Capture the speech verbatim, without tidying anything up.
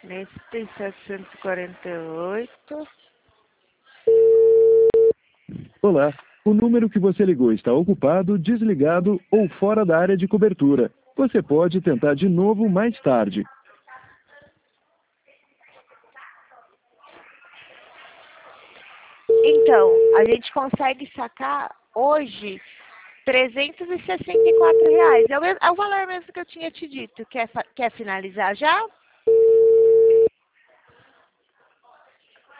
Nesse tem setecentos e quarenta e oito. Olá, o número que você ligou está ocupado, desligado ou fora da área de cobertura. Você pode tentar de novo mais tarde. Então, a gente consegue sacar hoje trezentos e sessenta e quatro reais. É o, mes- é o valor mesmo que eu tinha te dito. Quer, fa- quer finalizar já?